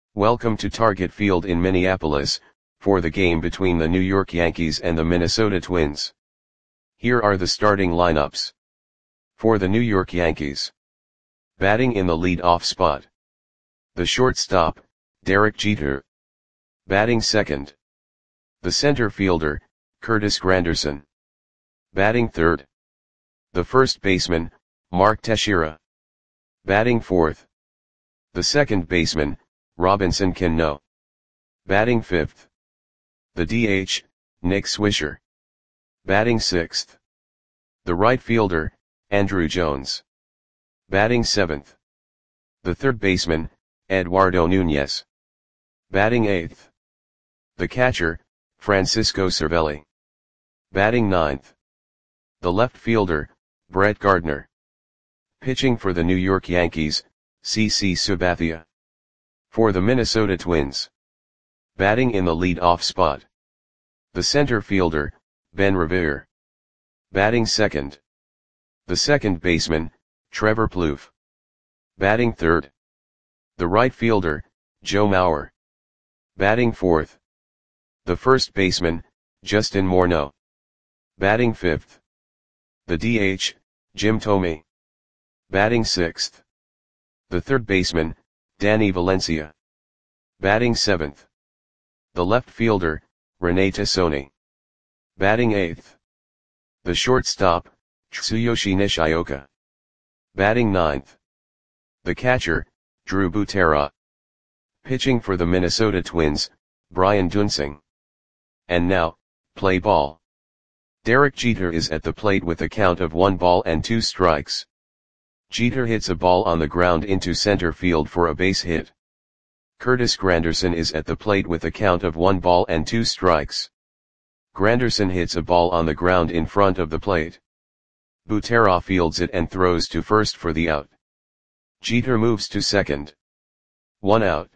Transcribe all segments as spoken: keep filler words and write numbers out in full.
Welcome to Target Field in Minneapolis, for the game between the New York Yankees and the Minnesota Twins. Here are the starting lineups. For the New York Yankees. Batting in the lead-off spot. The shortstop, Derek Jeter. Batting second. The center fielder, Curtis Granderson. Batting third. The first baseman, Mark Teixeira. Batting fourth. The second baseman, Robinson Cano. Batting fifth. The D H, Nick Swisher. Batting sixth. The right fielder, Andruw Jones. Batting seventh. The third baseman, Eduardo Nunez. Batting eighth. The catcher, Francisco Cervelli. Batting ninth. The left fielder, Brett Gardner. Pitching for the New York Yankees, C C Sabathia. For the Minnesota Twins. Batting in the lead-off spot. The center fielder, Ben Revere. Batting second. The second baseman, Trevor Plouffe. Batting third. The right fielder, Joe Mauer. Batting fourth. The first baseman, Justin Morneau. Batting fifth. The D H, Jim Thome. Batting sixth. The third baseman, Danny Valencia. Batting seventh. The left fielder, Rene Tassone. Batting eighth. The shortstop, Tsuyoshi Nishioka. Batting ninth. The catcher, Drew Butera. Pitching for the Minnesota Twins, Brian Duensing. And now, play ball. Derek Jeter is at the plate with a count of one ball and two strikes. Jeter hits a ball on the ground into center field for a base hit. Curtis Granderson is at the plate with a count of one ball and two strikes. Granderson hits a ball on the ground in front of the plate. Butera fields it and throws to first for the out. Jeter moves to second. One out.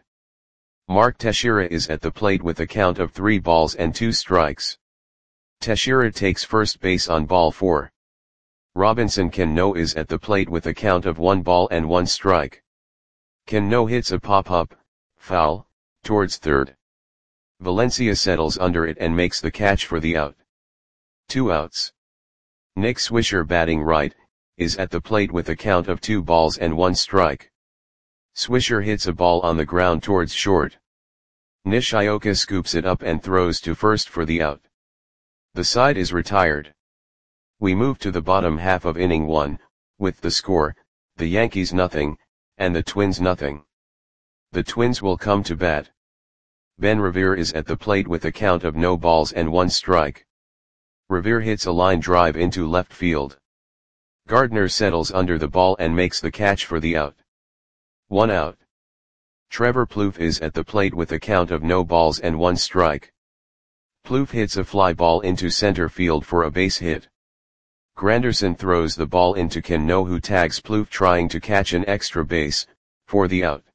Mark Teixeira is at the plate with a count of three balls and two strikes. Teixeira takes first base on ball four. Robinson Cano is at the plate with a count of one ball and one strike. Cano hits a pop-up, foul, towards third. Valencia settles under it and makes the catch for the out. Two outs. Nick Swisher, batting right, is at the plate with a count of two balls and one strike. Swisher hits a ball on the ground towards short. Nishioka scoops it up and throws to first for the out. The side is retired. We move to the bottom half of inning one, with the score, the Yankees nothing, and the Twins nothing. The Twins will come to bat. Ben Revere is at the plate with a count of no balls and one strike. Revere hits a line drive into left field. Gardner settles under the ball and makes the catch for the out. One out. Trevor Plouffe is at the plate with a count of no balls and one strike. Plouffe hits a fly ball into center field for a base hit. Granderson throws the ball into Cano, who tags Plouffe trying to catch an extra base, for the out.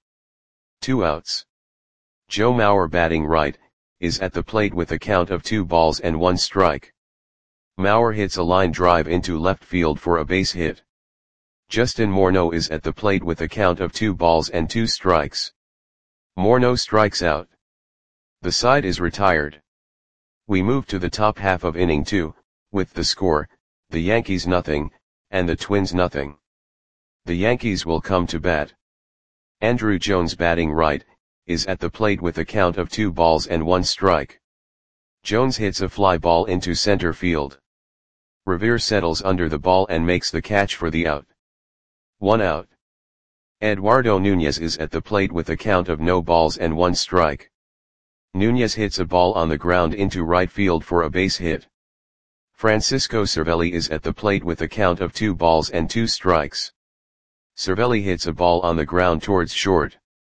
Two outs. Joe Mauer, batting right, is at the plate with a count of two balls and one strike. Mauer hits a line drive into left field for a base hit. Justin Morneau is at the plate with a count of two balls and two strikes. Morneau strikes out. The side is retired. We move to the top half of inning two, with the score, the Yankees nothing, and the Twins nothing. The Yankees will come to bat. Andruw Jones, batting right, is at the plate with a count of two balls and one strike. Jones hits a fly ball into center field. Revere settles under the ball and makes the catch for the out. One out. Eduardo Nunez is at the plate with a count of no balls and one strike. Nunez hits a ball on the ground into right field for a base hit. Francisco Cervelli is at the plate with a count of two balls and two strikes. Cervelli hits a ball on the ground towards short.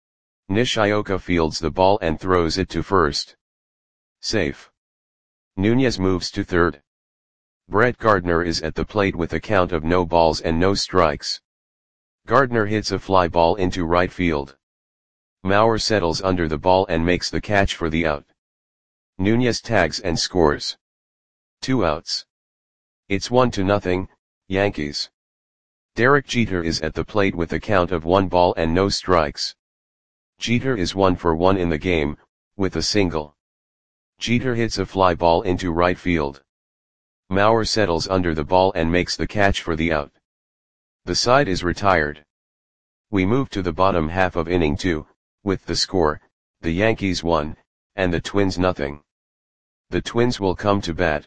Nishioka fields the ball and throws it to first. Safe. Nunez moves to third. Brett Gardner is at the plate with a count of no balls and no strikes. Gardner hits a fly ball into right field. Mauer settles under the ball and makes the catch for the out. Nunez tags and scores. Two outs. It's one to nothing, Yankees. Derek Jeter is at the plate with a count of one ball and no strikes. Jeter is one for one in the game, with a single. Jeter hits a fly ball into right field. Mauer settles under the ball and makes the catch for the out. The side is retired. We move to the bottom half of inning two, with the score, the Yankees one, and the Twins nothing. The Twins will come to bat.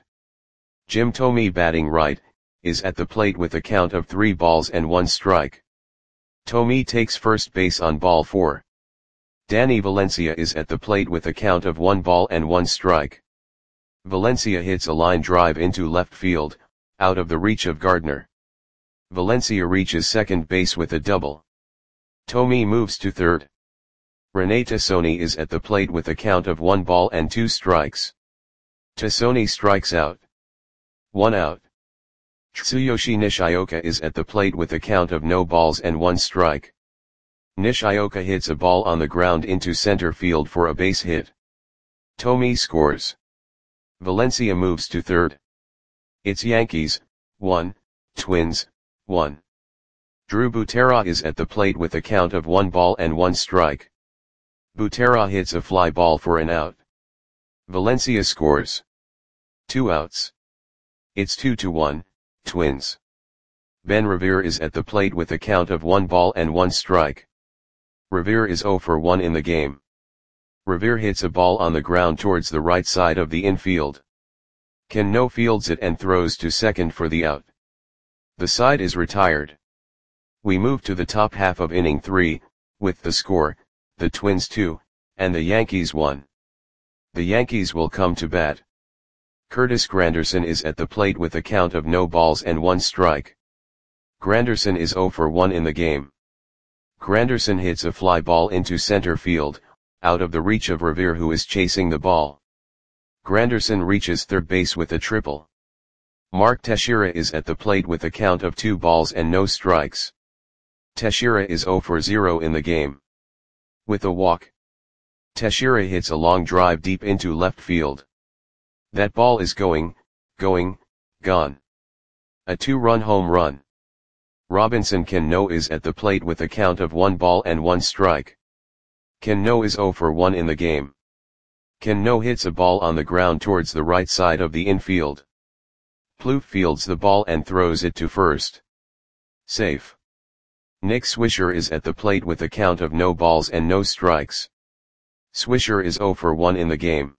Jim Thome, batting right, is at the plate with a count of three balls and one strike. Thome takes first base on ball four. Danny Valencia is at the plate with a count of one ball and one strike. Valencia hits a line drive into left field, out of the reach of Gardner. Valencia reaches second base with a double. Thome moves to third. Rene Tassone is at the plate with a count of one ball and two strikes. Tassone strikes out. One out. Tsuyoshi Nishioka is at the plate with a count of no balls and one strike. Nishioka hits a ball on the ground into center field for a base hit. Thome scores. Valencia moves to third. It's Yankees, one, Twins, one. Drew Butera is at the plate with a count of one ball and one strike. Butera hits a fly ball for an out. Valencia scores. Two outs. It's two to one, Twins. Ben Revere is at the plate with a count of one ball and one strike. Revere is zero for one in the game. Revere hits a ball on the ground towards the right side of the infield. Cano fields it and throws to second for the out. The side is retired. We move to the top half of inning three, with the score, the Twins two, and the Yankees one. The Yankees will come to bat. Curtis Granderson is at the plate with a count of no balls and one strike. Granderson is zero for one in the game. Granderson hits a fly ball into center field, out of the reach of Revere, who is chasing the ball. Granderson reaches third base with a triple. Mark Teixeira is at the plate with a count of two balls and no strikes. Teixeira is zero for zero in the game. With a walk, Teixeira hits a long drive deep into left field. That ball is going, going, gone. A two-run home run. Robinson Cano is at the plate with a count of one ball and one strike. Cano is zero for one in the game. Cano hits a ball on the ground towards the right side of the infield. Plouffe fields the ball and throws it to first. Safe. Nick Swisher is at the plate with a count of no balls and no strikes. Swisher is zero for one in the game.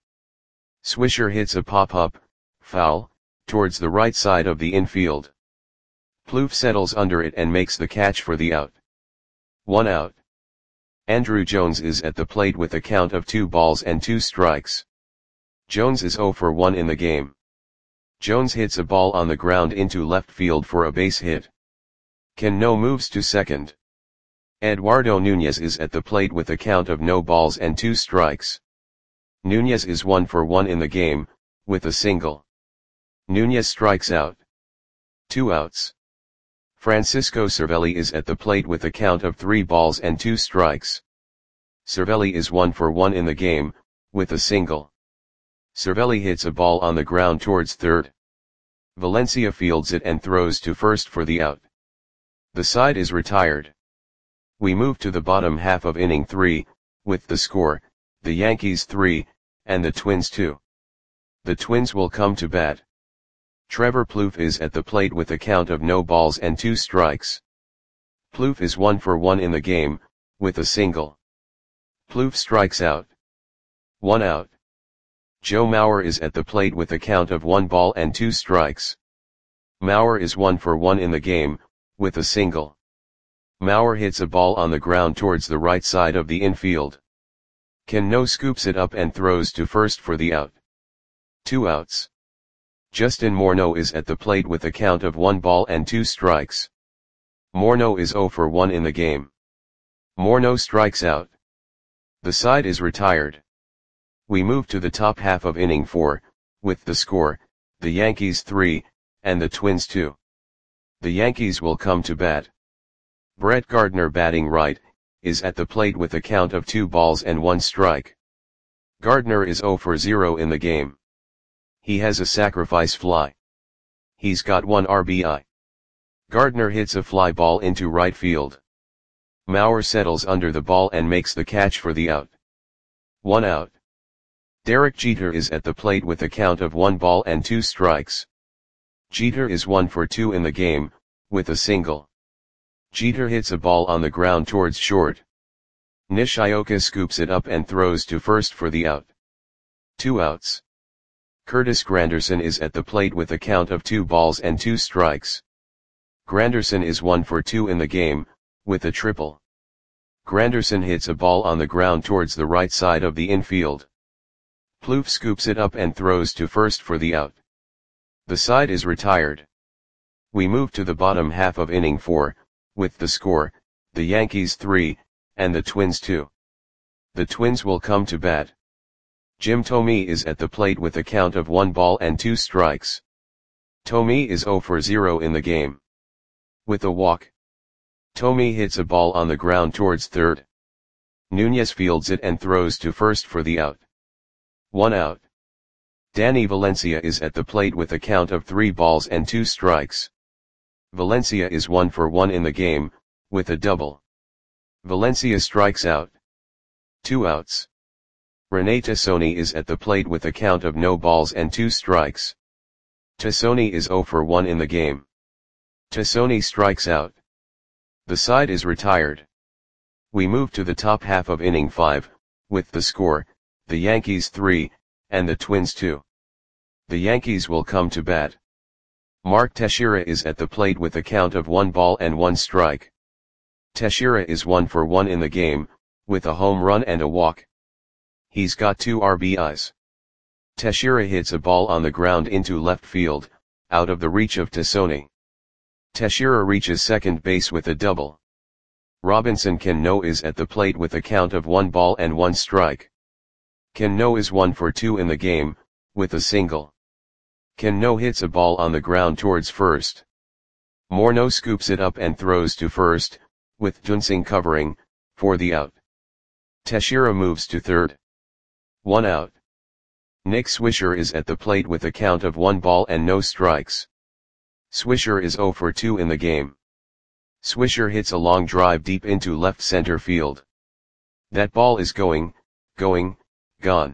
Swisher hits a pop-up, foul, towards the right side of the infield. Plouffe settles under it and makes the catch for the out. One out. Andruw Jones is at the plate with a count of two balls and two strikes. Jones is zero for one in the game. Jones hits a ball on the ground into left field for a base hit. Cano moves to second. Eduardo Nunez is at the plate with a count of no balls and two strikes. Nunez is one for one in the game, with a single. Nunez strikes out. Two outs. Francisco Cervelli is at the plate with a count of three balls and two strikes. Cervelli is one for one in the game, with a single. Cervelli hits a ball on the ground towards third. Valencia fields it and throws to first for the out. The side is retired. We move to the bottom half of inning three, with the score, the Yankees three, and the Twins two. The Twins will come to bat. Trevor Plouffe is at the plate with a count of no balls and two strikes. Plouffe is one for one in the game, with a single. Plouffe strikes out. One out. Joe Mauer is at the plate with a count of one ball and two strikes. Mauer is one for one in the game, with a single. Mauer hits a ball on the ground towards the right side of the infield. Cano scoops it up and throws to first for the out. Two outs. Justin Morneau is at the plate with a count of one ball and two strikes. Morneau is zero for one in the game. Morneau strikes out. The side is retired. We move to the top half of inning four, with the score, the Yankees three, and the Twins two. The Yankees will come to bat. Brett Gardner, batting right, is at the plate with a count of two balls and one strike. Gardner is zero for zero in the game. He has a sacrifice fly. He's got one R B I. Gardner hits a fly ball into right field. Maurer settles under the ball and makes the catch for the out. One out. Derek Jeter is at the plate with a count of one ball and two strikes. Jeter is one for two in the game, with a single. Jeter hits a ball on the ground towards short. Nishioka scoops it up and throws to first for the out. Two outs. Curtis Granderson is at the plate with a count of two balls and two strikes. Granderson is one for two in the game, with a triple. Granderson hits a ball on the ground towards the right side of the infield. Plouffe scoops it up and throws to first for the out. The side is retired. We move to the bottom half of inning four, with the score, the Yankees three, and the Twins two. The Twins will come to bat. Jim Thome is at the plate with a count of one ball and two strikes. Thome is zero for zero in the game. With a walk. Thome hits a ball on the ground towards third. Nunez fields it and throws to first for the out. One out. Danny Valencia is at the plate with a count of three balls and two strikes. Valencia is one for one in the game, with a double. Valencia strikes out. Two outs. Rene Tassoni is at the plate with a count of no balls and two strikes. Tassoni is zero for one in the game. Tassoni strikes out. The side is retired. We move to the top half of inning five, with the score, the Yankees three, and the Twins two. The Yankees will come to bat. Mark Teixeira is at the plate with a count of one ball and one strike. Teixeira is one for one in the game, with a home run and a walk. He's got two R B Is. Teixeira hits a ball on the ground into left field, out of the reach of Tassoni. Teixeira reaches second base with a double. Robinson Cano is at the plate with a count of one ball and one strike. Cano is one for two in the game, with a single. Cano hits a ball on the ground towards first. Morneau scoops it up and throws to first, with Dunsing covering, for the out. Teixeira moves to third. One out. Nick Swisher is at the plate with a count of one ball and no strikes. Swisher is zero for two in the game. Swisher hits a long drive deep into left center field. That ball is going, going, gone.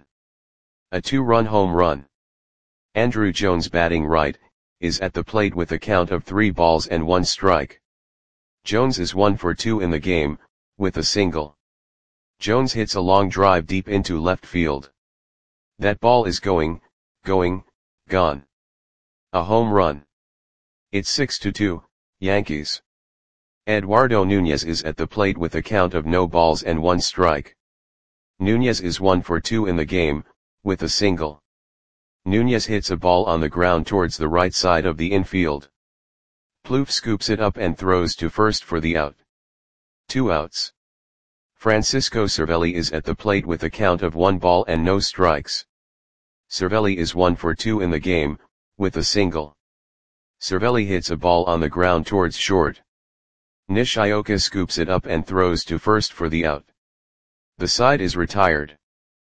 A two-run home run. Andrew Jones, batting right, is at the plate with a count of three balls and one strike. Jones is one for two in the game, with a single. Jones hits a long drive deep into left field. That ball is going, going, gone. A home run. It's six to two, Yankees. Eduardo Nunez is at the plate with a count of no balls and one strike. Nunez is one for two in the game, with a single. Nunez hits a ball on the ground towards the right side of the infield. Plouffe scoops it up and throws to first for the out. Two outs. Francisco Cervelli is at the plate with a count of one ball and no strikes. Cervelli is one for two in the game, with a single. Cervelli hits a ball on the ground towards short. Nishioka scoops it up and throws to first for the out. The side is retired.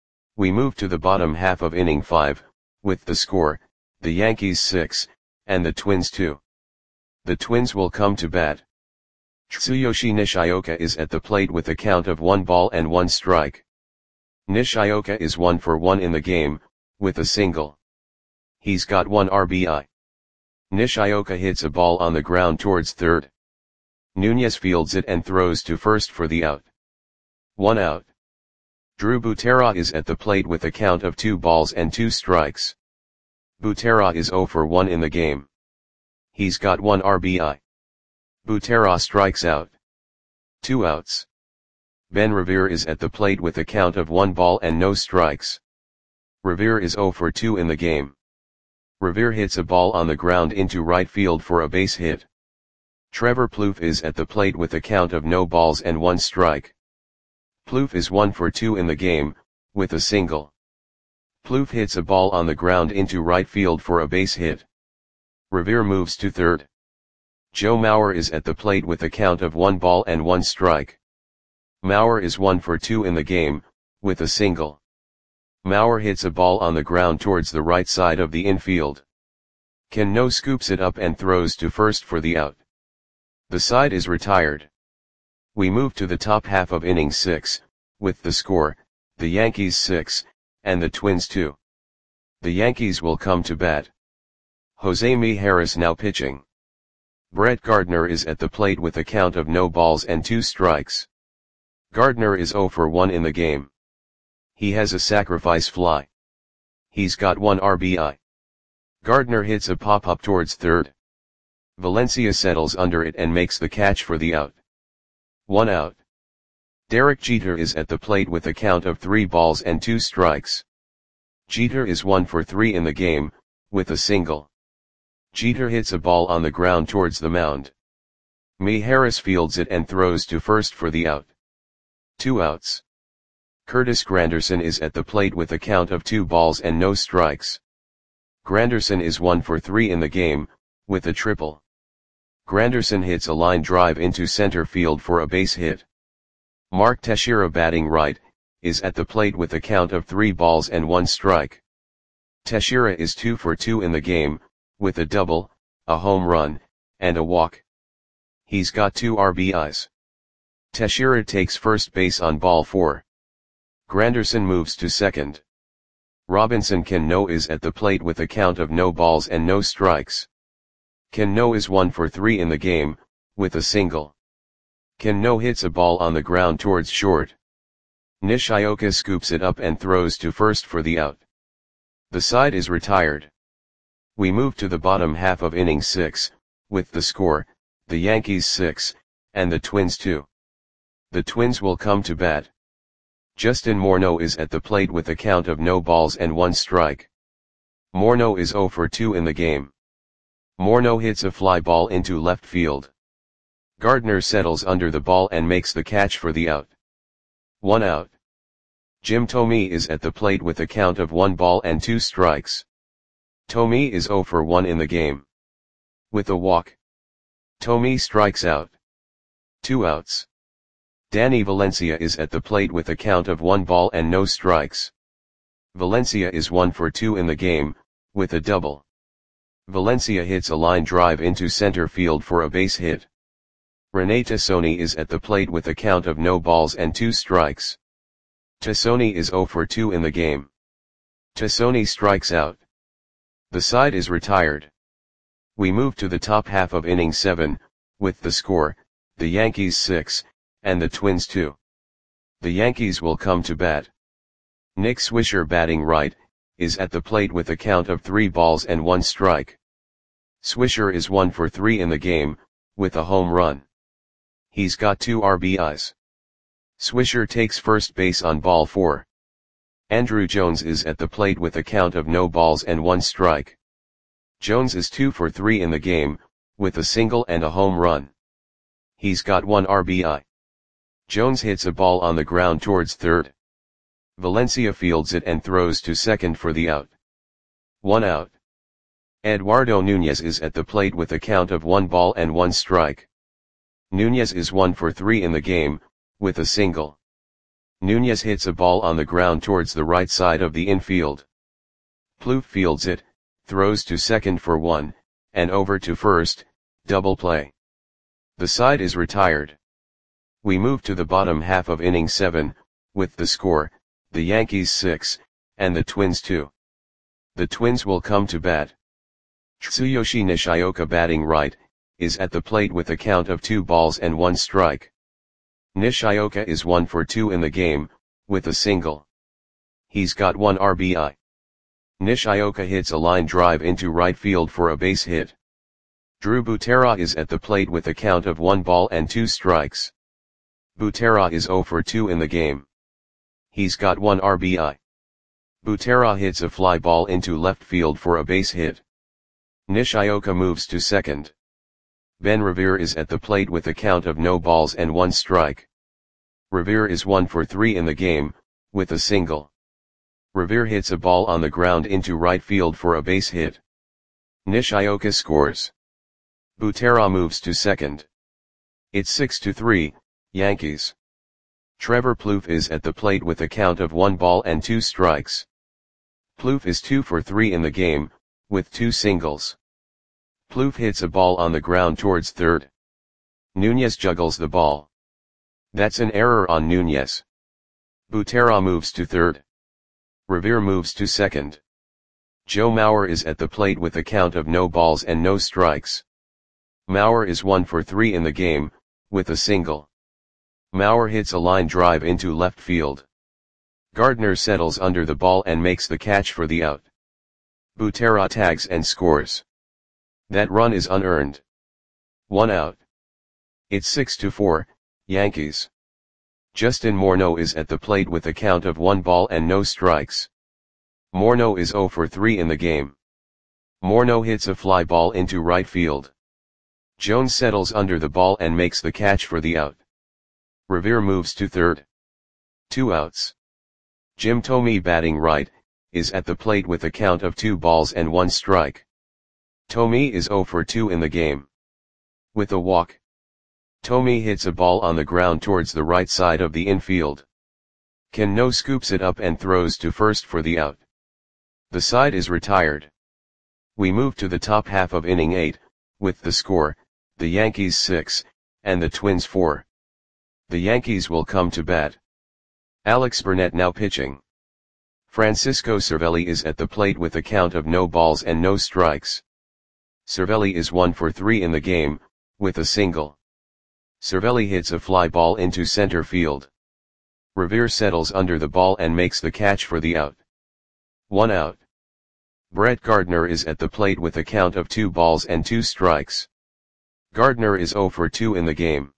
We move to the bottom half of inning five, with the score, the Yankees six, and the Twins two. The Twins will come to bat. Tsuyoshi Nishioka is at the plate with a count of one ball and one strike. Nishioka is one for one in the game, with a single. He's got one R B I. Nishioka hits a ball on the ground towards third. Nunez fields it and throws to first for the out. One out. Drew Butera is at the plate with a count of two balls and two strikes. Butera is zero for one in the game. He's got one R B I. Butera strikes out. Two outs. Ben Revere is at the plate with a count of one ball and no strikes. Revere is zero for two in the game. Revere hits a ball on the ground into right field for a base hit. Trevor Plouffe is at the plate with a count of no balls and one strike. Plouffe is one for two in the game, with a single. Plouffe hits a ball on the ground into right field for a base hit. Revere moves to third. Joe Mauer is at the plate with a count of one ball and one strike. Mauer is one for two in the game, with a single. Mauer hits a ball on the ground towards the right side of the infield. Cano scoops it up and throws to first for the out. The side is retired. We move to the top half of inning six, with the score, the Yankees six, and the Twins two. The Yankees will come to bat. Jose Mijares now pitching. Brett Gardner is at the plate with a count of no balls and two strikes. Gardner is oh for one in the game. He has a sacrifice fly. He's got one R B I. Gardner hits a pop-up towards third. Valencia settles under it and makes the catch for the out. One out. Derek Jeter is at the plate with a count of three balls and two strikes. Jeter is one for three in the game, with a single. Jeter hits a ball on the ground towards the mound. Mijares fields it and throws to first for the out. Two outs. Curtis Granderson is at the plate with a count of two balls and no strikes. Granderson is one for three in the game, with a triple. Granderson hits a line drive into center field for a base hit. Mark Teixeira, batting right, is at the plate with a count of three balls and one strike. Teixeira is two for two in the game, with a double, a home run, and a walk. He's got two R B Is. Teixeira takes first base on ball four. Granderson moves to second. Robinson Cano is at the plate with a count of no balls and no strikes. Cano is one for three in the game, with a single. Cano hits a ball on the ground towards short. Nishioka scoops it up and throws to first for the out. The side is retired. We move to the bottom half of inning six, with the score, the Yankees six, and the Twins two. The Twins will come to bat. Justin Morneau is at the plate with a count of no balls and one strike. Morneau is oh for two in the game. Morneau hits a fly ball into left field. Gardner settles under the ball and makes the catch for the out. One out. Jim Thome is at the plate with a count of one ball and two strikes. Thome is oh for one in the game. With a walk. Thome strikes out. Two outs. Danny Valencia is at the plate with a count of one ball and no strikes. Valencia is one for two in the game, with a double. Valencia hits a line drive into center field for a base hit. Rene Tassone is at the plate with a count of no balls and two strikes. Tassone is oh for two in the game. Tassone strikes out. The side is retired. We move to the top half of inning seven, with the score, the Yankees six, and the Twins two. The Yankees will come to bat. Nick Swisher, batting right, is at the plate with a count of three balls and one strike. Swisher is one for three in the game, with a home run. He's got two R B Is. Swisher takes first base on ball four. Andruw Jones is at the plate with a count of no balls and one strike. Jones is two for three in the game, with a single and a home run. He's got one R B I. Jones hits a ball on the ground towards third. Valencia fields it and throws to second for the out. One out. Eduardo Nunez is at the plate with a count of one ball and one strike. Nunez is one for three in the game, with a single. Nunez hits a ball on the ground towards the right side of the infield. Plouffe fields it, throws to second for one, and over to first, double play. The side is retired. We move to the bottom half of inning seven, with the score, the Yankees six, and the Twins two. The Twins will come to bat. Tsuyoshi Nishioka, batting right, is at the plate with a count of two balls and one strike. Nishioka is one for two in the game, with a single. He's got one R B I. Nishioka hits a line drive into right field for a base hit. Drew Butera is at the plate with a count of one ball and two strikes. Butera is oh for two in the game. He's got one R B I. Butera hits a fly ball into left field for a base hit. Nishioka moves to second. Ben Revere is at the plate with a count of no balls and one strike. Revere is one for three in the game, with a single. Revere hits a ball on the ground into right field for a base hit. Nishioka scores. Butera moves to second. It's six to three, Yankees. Trevor Plouffe is at the plate with a count of one ball and two strikes. Plouffe is two for three in the game, with two singles. Plouffe hits a ball on the ground towards third. Nunez juggles the ball. That's an error on Nunez. Butera moves to third. Revere moves to second. Joe Mauer is at the plate with a count of no balls and no strikes. Mauer is one for three in the game, with a single. Mauer hits a line drive into left field. Gardner settles under the ball and makes the catch for the out. Butera tags and scores. That run is unearned. One out. It's six to four, Yankees. Justin Morneau is at the plate with a count of one ball and no strikes. Morneau is zero for three in the game. Morneau hits a fly ball into right field. Jones settles under the ball and makes the catch for the out. Revere moves to third. Two outs. Jim Thome, batting right, is at the plate with a count of two balls and one strike. Thome is zero for two in the game. With a walk. Thome hits a ball on the ground towards the right side of the infield. Cano scoops it up and throws to first for the out. The side is retired. We move to the top half of inning eight, with the score, the Yankees six, and the Twins four. The Yankees will come to bat. Alex Burnett now pitching. Francisco Cervelli is at the plate with a count of no balls and no strikes. Cervelli is one for three in the game, with a single. Cervelli hits a fly ball into center field. Revere settles under the ball and makes the catch for the out. One out. Brett Gardner is at the plate with a count of two balls and two strikes. Gardner is zero for two in the game.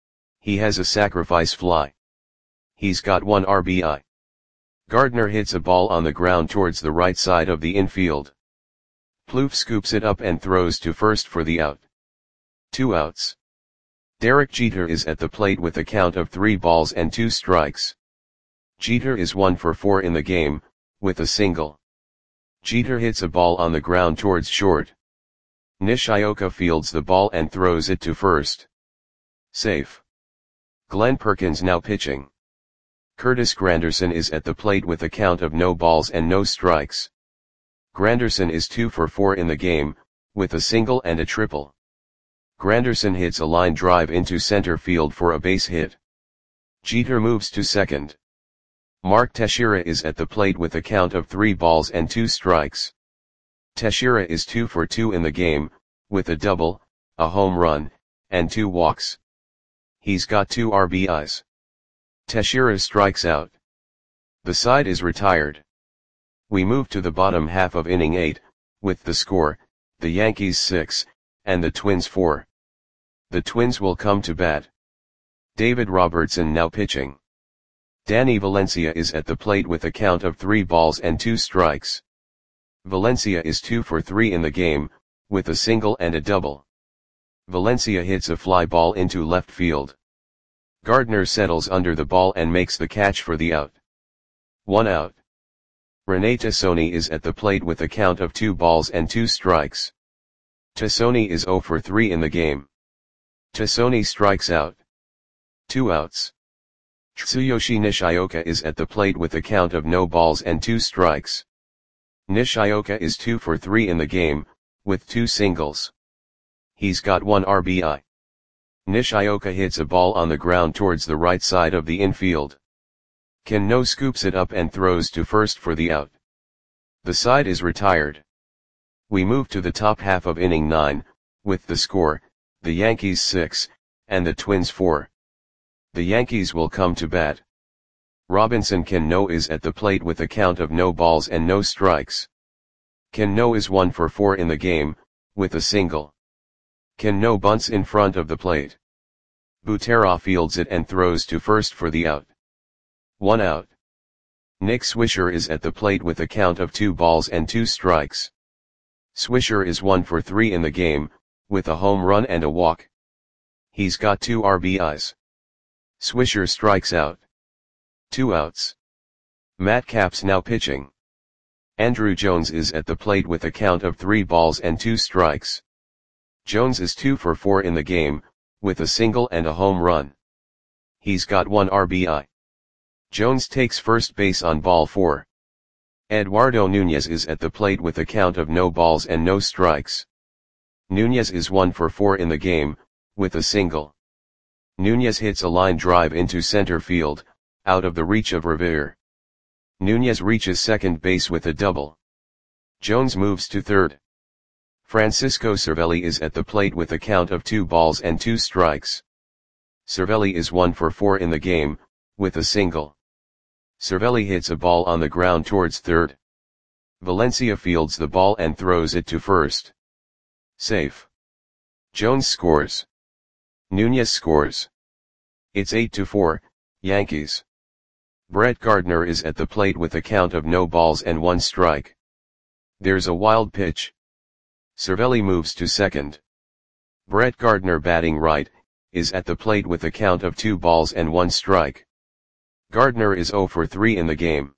He has a sacrifice fly. He's got one R B I. Gardner hits a ball on the ground towards the right side of the infield. Plouffe scoops it up and throws to first for the out. Two outs. Derek Jeter is at the plate with a count of three balls and two strikes. Jeter is one for four in the game, with a single. Jeter hits a ball on the ground towards short. Nishioka fields the ball and throws it to first. Safe. Glenn Perkins now pitching. Curtis Granderson is at the plate with a count of no balls and no strikes. Granderson is two for four in the game, with a single and a triple. Granderson hits a line drive into center field for a base hit. Jeter moves to second. Mark Teixeira is at the plate with a count of three balls and two strikes. Teixeira is two for two in the game, with a double, a home run, and two walks. He's got two R B Is. Teixeira strikes out. The side is retired. We move to the bottom half of inning eight, with the score, the Yankees six, and the Twins four. The Twins will come to bat. David Robertson now pitching. Danny Valencia is at the plate with a count of three balls and two strikes. Valencia is two for three in the game, with a single and a double. Valencia hits a fly ball into left field. Gardner settles under the ball and makes the catch for the out. One out. Rene Tassoni is at the plate with a count of two balls and two strikes. Tassoni is zero for three in the game. Tassoni strikes out. Two outs. Tsuyoshi Nishioka is at the plate with a count of no balls and two strikes. Nishioka is two for three in the game, with two singles. He's got one R B I. Nishioka hits a ball on the ground towards the right side of the infield. Cano scoops it up and throws to first for the out. The side is retired. We move to the top half of inning nine, with the score, the Yankees six, and the Twins four. The Yankees will come to bat. Robinson Cano is at the plate with a count of no balls and no strikes. Cano is one for four in the game, with a single. Cano bunts in front of the plate. Butera fields it and throws to first for the out. One out. Nick Swisher is at the plate with a count of two balls and two strikes. Swisher is one for three in the game, with a home run and a walk. He's got two R B Is. Swisher strikes out. Two outs. Matt Capps now pitching. Andrew Jones is at the plate with a count of three balls and two strikes. Jones is two for four in the game, with a single and a home run. He's got one R B I. Jones takes first base on ball four. Eduardo Nunez is at the plate with a count of no balls and no strikes. Nunez is one for four in the game, with a single. Nunez hits a line drive into center field, out of the reach of Revere. Nunez reaches second base with a double. Jones moves to third. Francisco Cervelli is at the plate with a count of two balls and two strikes. Cervelli is one for four in the game, with a single. Cervelli hits a ball on the ground towards third. Valencia fields the ball and throws it to first. Safe. Jones scores. Nunez scores. It's eight to four, Yankees. Brett Gardner is at the plate with a count of no balls and one strike. There's a wild pitch. Cervelli moves to second. Brett Gardner, batting right, is at the plate with a count of two balls and one strike. Gardner is zero for three in the game.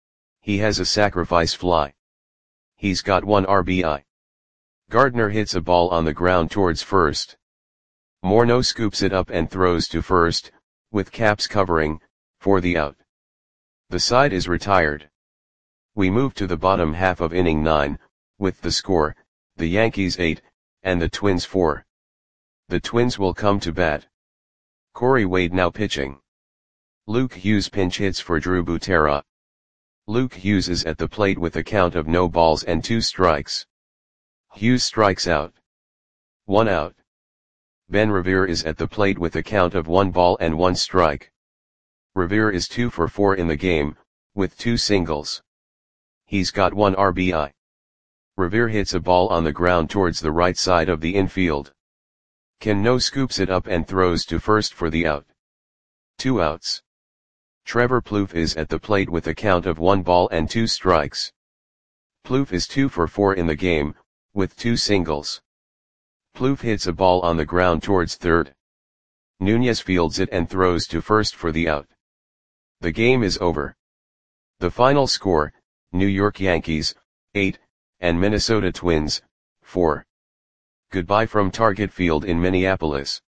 He has a sacrifice fly. He's got one R B I. Gardner hits a ball on the ground towards first. Morneau scoops it up and throws to first, with Capps covering, for the out. The side is retired. We move to the bottom half of inning nine, with the score, the Yankees eight, and the Twins four. The Twins will come to bat. Corey Wade now pitching. Luke Hughes pinch hits for Drew Butera. Luke Hughes is at the plate with a count of no balls and two strikes. Hughes strikes out. One out. Ben Revere is at the plate with a count of one ball and one strike. Revere is two for four in the game, with two singles. He's got one R B I. Revere hits a ball on the ground towards the right side of the infield. Cano scoops it up and throws to first for the out. Two outs. Trevor Plouffe is at the plate with a count of one ball and two strikes. Plouffe is two for four in the game, with two singles. Plouffe hits a ball on the ground towards third. Nunez fields it and throws to first for the out. The game is over. The final score, New York Yankees, eight, and Minnesota Twins, four. Goodbye from Target Field in Minneapolis.